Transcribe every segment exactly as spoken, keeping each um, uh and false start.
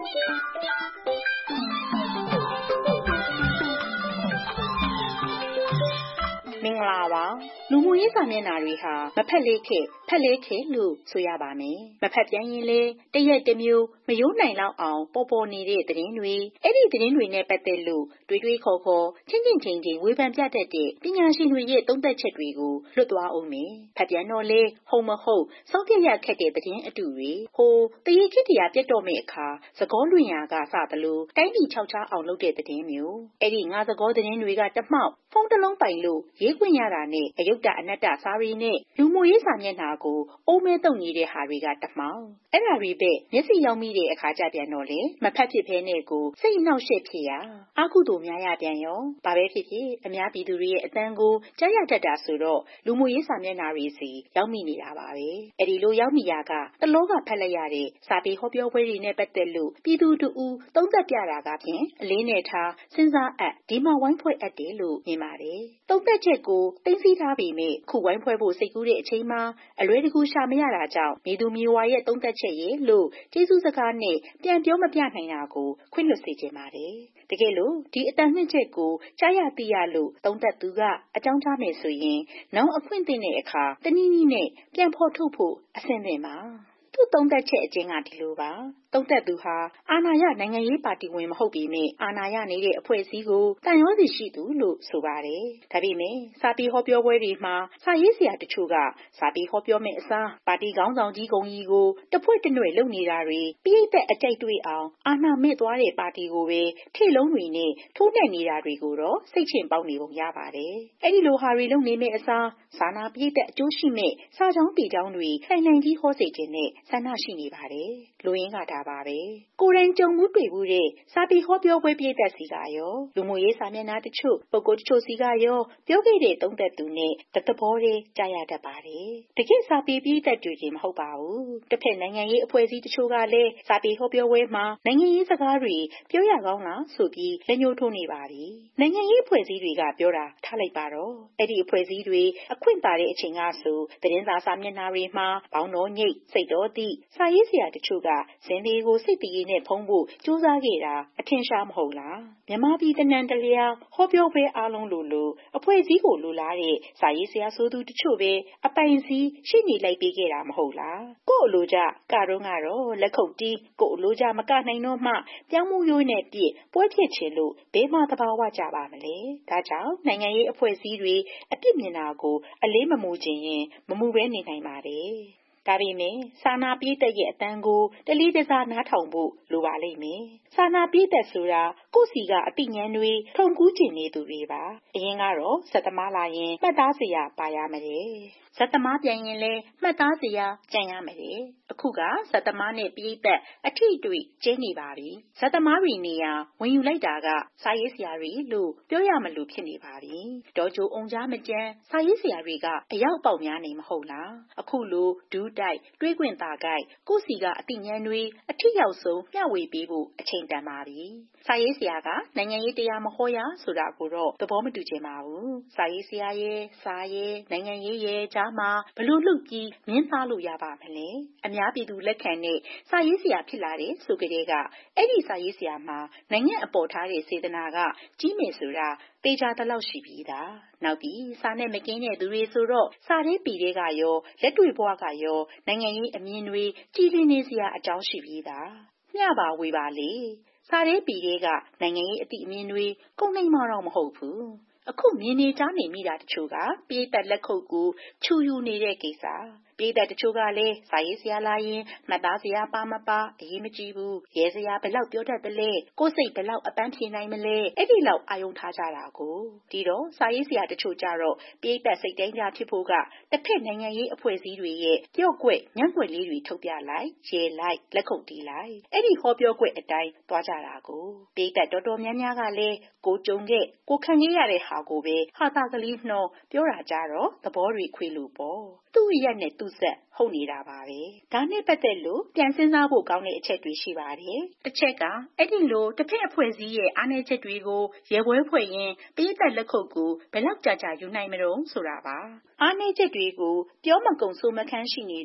မင်္ဂလာပါလူမှုရေးစာမျက်နှာတွေဟာမဖက်လေးခေဖက်လေးခေလို့ဆိုရပါမယ်မဖက်ပြန်ရင်လေတရက်တစ်မျိုးမယိုးနိုင်လောက်အောင်ပေါ်ပေါ်နေတဲ့သတင်းတွေအဲ့ဒီသတင်းတွေနဲ့ပတ်သက်လို့တွေးတွေးခေါ်ခေါ်ချင်းချင်းချင်းချင်းဝေဖန်ပြတတ်တဲ့ပညာရှင်တွေရဲ့သုံးသပ်ချက်တွေကိုလွတ်သွားအောင်မယ်ဖက်ပြန်တော့လေဟုတ်မဟုတ်စောင့်ပြရခက်တဲ့သတင်းအတူတွေဟိုတရေခေတ္တရာပြတ်တော့မယ့်အခါသကောလွင်ရာကစသလိုတိုင်းပြည်ခြောက်ခြားအောင်လုပ်တဲ့သတင်းမျိုးအဲ့ဒီငါသကောသတင်းတွေကတမောက်ဖုန်းတစ်လုံးပိုင်လို့ရေးခွင့်ရတာနဲ့အယုတ်တအနတ္တစာရီနဲ့လူမှုရေးစာမျက်နှာကိုအိုးမဲတုံနေတဲ့ဟာတွေကတမောင်အဲ့ဒါတွေပဲမျက်စိရောက်မိတဲ့အခါကျပြန်တော့လေမဖက်ဖြစ်ဖဲနဲ့ကိုစိတ်နှောက်ယှက်ဖြစ်ရအာကုသို့များရပြန်ရောဘာပဲဖြစ်ဖြစ်အများပြည်သူတွေရဲ့အတန်းကိုကြားရတတ်တာဆိုတော့လူမှုရေးစာမျက်နှာတွေစီရောက်မိနေတာပါပဲအဲ့ဒီလိုရောက်မိရကတလောကဖက်လိုက်ရတဲ့စာပေဟောပြောပွဲတွေနဲ့ပတ်သက်လို့ပြည်သူတူဦးသုံးသပ်ပြတာကဖြင့်အလေးနဲ့ထားစဉ်းစားအပ်ဒီမှာဝိုင်းဖွဲ့အပ်တယ်လို့မြင်ပါတယ်သုံးသပ်ချက်ကိုသိသိထားပေမဲ့ခုဝိုင်းဖွဲ့ဖို့စိတ်ကူးတဲ့အချိန်မှာအလွဲတကူရှာမရတာကြောင့်မိသူမျိုးဝါရဲ့သုံးသက်ချက်ရဲ့လို့ကျေးဇူးစကားနဲ့ပြန်ပြောမပြနိုင်တာကိုခွင့်လွှတ်စေချင်ပါတယ်တကယ်လို့ဒီအတန်နှင့်ချက်ကိုကြားရသိရလို့သုံးသက်သူကအကြောင်းကြားမယ်ဆိုရင်နောက်အခွင့်အသင့်တဲ့အခါတနည်းနည်းနဲ့ပြန်ဖော်ထုတ်ဖို့အဆင်သင့်ပါသူသုံးသက်ချက်အကျဉ်းကဒီလိုပါသုံးသက်သူဟာအာဏာရနိုင်ငံရေးပါတီဝင်မဟုတ်ပေမဲ့အာဏာရနေတဲ့အဖွဲ့အစည်းကိုတန်ရောစီရှိသူလို့ဆိုပါတယ်။ဒါပေမဲ့စာပေဟောပြောပွဲတွေမှာစာရေးဆရာတချို့ကစာပေဟောပြောမဲ့အစားပါတီခေါင်းဆောင်ကြီးကုံကြီးကိုတဖွဲ့တနွယ်လုပ်နေတာတွေပြည့်တဲ့အကြိုက်တွေ့အောင်အာဏာမဲ့သွားတဲ့ပါတီကိုပဲထိတ်လုံးတွေနဲ့ထိုးနှက်နေတာတွေကိုတော့စိတ်ချင်ပေါက်နေပုံရပါတယ်။အဲ့ဒီလိုဟာတွေလုပ်နေမဲ့အစားစာနာပြည့်တဲ့အကျိုးရှိမဲ့စာကြောင်းပေကြောင်းတွေလှိုင်လှိုင်ကြီးဟောစေခြင်းနဲ့ဆန္ဒရှိနေပါတယ်။လူရင်းကဒါပါပဲကိုယ်တိုင်ကြုံမှုတွေ့မှုတဲ့စာပေဟောပြောပွဲပြည့်သက်စီကရောလူမှုရေးစာမျက်နှာတချို့ပုဂ္ဂိုလ်တချို့စီကရောပြောခဲ့တဲ့သုံးသက်သူနဲ့တသဘောတည်းကြားရတတ်ပါတယ်တကယ့်စာပေပြည့်သက်တူကြီးမဟုတ်ပါဘူးတစ်ဖက်နိုင်ငံရေးအဖွဲ့အစည်းတချို့ကလည်းစာပေဟောပြောပွဲမှာနိုင်ငံရေးစကားတွေပြောရကောင်းလားဆိုပြီးလက်ညှိုးထိုးနေပါပြီနိုင်ငံရေးအဖွဲ့အစည်းတွေကပြောတာထားလိုက်ပါတော့အဲ့ဒီအဖွဲ့အစည်းတွေအခွင့်ပါတဲ့အချိန်ကဆိုသတင်းစာစာမျက်နှာတွေမှာဘောင်းတော်ညိတ်စိတ်တော်သည့်စာရေးဆရာတချို့ကဇင်လေးကိုစိတ်တည်နဲ့ဖုံးဖို့ကြိုးစားခဲ့တာအထင်ရှားမဟုတ်လားမြန်မာပြည်တနန်တလျာဟောပြောပွဲအားလုံးလိုလိုအဖွဲ့အစည်းကိုလိုလားတဲ့စာရေးဆရာဆိုသူတချို့ပဲအပိုင်စီးရှိနေလိုက်ပေးခဲ့တာမဟုတ်လားကို့အလိုကြကတော့ကတော့လက်ခုပ်တီးကို့အလိုကြမကနိုင်တော့မှပြောင်းမှုရိုးနဲ့ပြည့်ပွဲဖြစ်ချင်လို့ဘယ်မှသဘာဝကြပါမလဲဒါကြောင့်နိုင်ငံရေးအဖွဲ့အစည်းတွေအပြစ်မြင်တာကိုအလေးမမူခြင်းရင်မမူပဲနေနိုင်ပါတယ်ဒါပေမဲ့စာနာပြည့်တဲ့ရဲ့အတန်းကိုတလေးတစားနားထောင်ဖို့လိုပါလိမ့်မယ်စာနာပြည့်တဲ့ဆိုတာကိုယ့်စီကအတိညာဉ်တွေထုံကူးကျင်နေသူတွေပါအရင်ကတော့စက်သမားလာရင်မှတ်သားစရာပါရမယ်ဇက်သမားပြန်ရင်လဲမှတ်သားစရာကြံရမယ်အခုကဇက်သမားနဲ့ပြည့်သက်အထီးတွေ့ကျင်းနေပါပြီဇက်သမားတွေနေရာဝင်ယူလိုက်တာကစာရေးဆရာတွေလို့ပြောရမလို့ဖြစ်နေပါပြီဒေါ်ချိုအောင်ကြားမကြမ်းစာရေးဆရာတွေကအရောက်ပေါက်များနေမဟုတ်လားအခုလိုဒူးတိုက်တွေးခွင့်သာကြိုက်ကိုစီကအတိညာဉ်တွေအထီးရောက်ဆုံးမျှဝေပေးဖို့အချိန်တန်ပါပြီစာရေးဆရာကနိုင်ငံရေးတရားမဟောရဆိုတာကိုတော့သဘောမတူချင်ပါဘူးစာရေးဆရာရဲ့စာရဲ့နိုင်ငံရေးရဲ့ကြားမှာဘလို့လှုပ်ပြီးမင်းသားလို့ရပါမလဲအများပြည်သူလက်ခံနဲ့စာရေးဆရာဖြစ်လာတဲ့ဆိုကြတဲ့ကအဲ့ဒီစာရေးဆရာမှာနိုင်ငံအပေါ်ထားတဲ့စေတနာကကြီးမယ်ဆိုတာတေချာတလောက်ရှိပြီးသားနောက်ပြီးစာနဲ့မကင်းတဲ့သူတွေဆိုတော့စာရေးပြည်တွေကရောလက်တွေ့ဘဝကရောနိုင်ငံရေးအမြင်တွေကြည်လင်နေစရာအကြောင်းရှိပြီးသားမျှပါဝေပါလေစာရေးပြည်တွေကနိုင်ငံရေးအသည့်အမြင်တွေကုန်နိုင်မှာတော့မဟုတ်ဘူးအခုမြင်နေကြားနေမိတာတချို့ကပြည်သက်လက်ခုပ်ကိုချူယူနေတဲ့ကိစ္စပြည်သက်တချို့ကလည်းစာရေးဆရာလာရင်မှတ်သားစရာပါမပါအရေးမကြီးဘူးရဲစရာဘယ်လောက်ပြောတတ်တယ်လဲကိုယ်စိတ်ဘယ်လောက်အပန်းဖြေနိုင်မလဲအဲ့ဒီလောက်အာယုံထားကြတာကိုဒီတော့စာရေးဆရာတချို့ကြတော့ပြည်သက်စိတ်တိုင်းကြဖြစ်ဖို့ကတစ်ဖက်နိုင်ငံရေးအဖွဲ့အစည်းတွေရဲ့ကြော့ကွက်ညံ့ကွက်လေးတွေထုတ်ပြလိုက်ရဲလိုက်လက်ခုပ်တီးလိုက်အဲ့ဒီဟောပြောကွက်အတိုင်းသွားကြတာကိုပြည်သက်တော်တော်များများကလည်းကိုကြုံခဲ့ကိုခံခဲ့ရတဲ့ဟာကိုပဲဟာသာကလေးနှောပြောတာကြတော့သဘောတွေခွေလို့ပေါ့သူ့ရက်နဲ့သူ့ဆက်ဟုတ်နေတာပါပဲဒါနဲ့ပတ်သက်လို့ပြန်စဉ်းစားဖို့ကောင်းတဲ့အချက်တွေရှိပါတယ်တစ်ချက်ကအဲ့ဒီလိုတစ်ဖက်အဖွဲ့အစည်းရဲ့အားနည်းချက်တွေကိုရဲပွဲဖွဲ့ရင်ပြည်သက်လက်ခုပ်ကိုဘယ်လောက်ကြာကြာယူနိုင်မလို့ဆိုတာပါအားနည်းချက်တွေကိုပြောမကုံဆိုမခန်းရှိနေလို့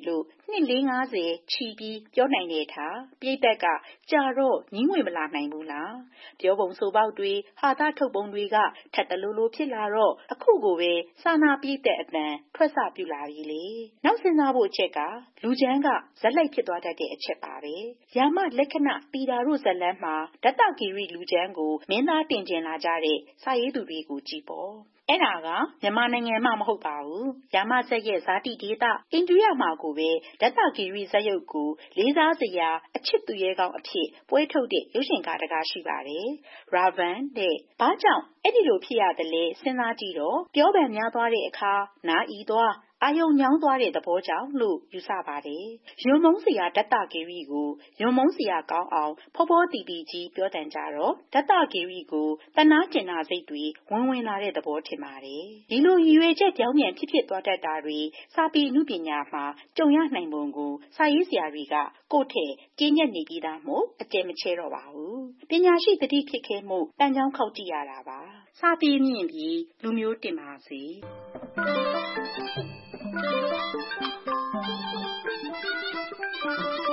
နှစ်လေးငါးဆယ်ချီပြီးပြောနိုင်တဲ့အခါပြိတ္တကကြာတော့ငင်းငွေမလာနိုင်ဘူးလားပြောပုံဆိုပေါက်တွေဟာသထုတ်ပုံတွေကထပ်တလူလူဖြစ်လာတော့အခုကိုပဲစာနာပြိတ္တအတန်ထွက်စပြုလာပြီလေနောက်စဉ်းစားဖို့အချက်ကလူချမ်းကဇက်လိုက်ဖြစ်သွားတတ်တဲ့အချက်ပါပဲယာမလက္ခဏာတီတာတို့ဇက်လန်းမှာဒတ္တဂီရိလူချမ်းကိုမင်းသားတင်ကျင်လာကြတဲ့စာရေးသူတွေကိုကြည့်ပေါ့အဲ့ဒါကမြန်မာနိုင်ငံမှာမဟုတ်ပါဘူး။ယာမဇက်ရဲ့ဇာတိဒေသအိန္ဒိယမှာကိုပဲဒတ္တဂီရိဇက်ရုပ်ကိုလေးစားစရာအချစ်သူရဲကောင်းအဖြစ်ပွဲထုတ်တဲ့ရုပ်ရှင်ကားတကားရှိပါတယ်။ Ravan တဲ့။ဘာကြောင့်အဲ့ဒီလိုဖြစ်ရတယ်လဲစဉ်းစားကြည့်တော့ပြောပန်များသွားတဲ့အခါနာအီသွားအာယုံညောင်းသွားတဲ့သဘောကြောင့်လို့ယူဆပါတယ်။ယွန်မုံစရာဒတ္တဂီရိကိုယွန်မုံစရာကောင်းအောင်ဖောဖောတီတီကြီးပြောတန်ကြတော့ဒတ္တဂီရိကိုတနာကျင်နာစိတ်တွေဝင်ဝင်လာတဲ့သဘောထင်ပါတယ်။ဒီလိုရည်ရွယ်ချက်ပြောင်းပြန်ဖြစ်ဖြစ်သွားတတ်တာတွေစာပေအမှုပညာမှာကြုံရနိုင်ပုံကိုစာရေးဆရာတွေကကိုယ့်ထက်ကျင်းညက်နေပြီးသားမို့အကျယ်မချဲတော့ပါဘူး။ပညာရှိတတိဖြစ်ခဲ့မှုတန်ကြောင်းခောက်ကြည့်ရတာပါ။စာပေမြင့်ပြီးလူမျိုးတင်ပါစေ။ Thank you.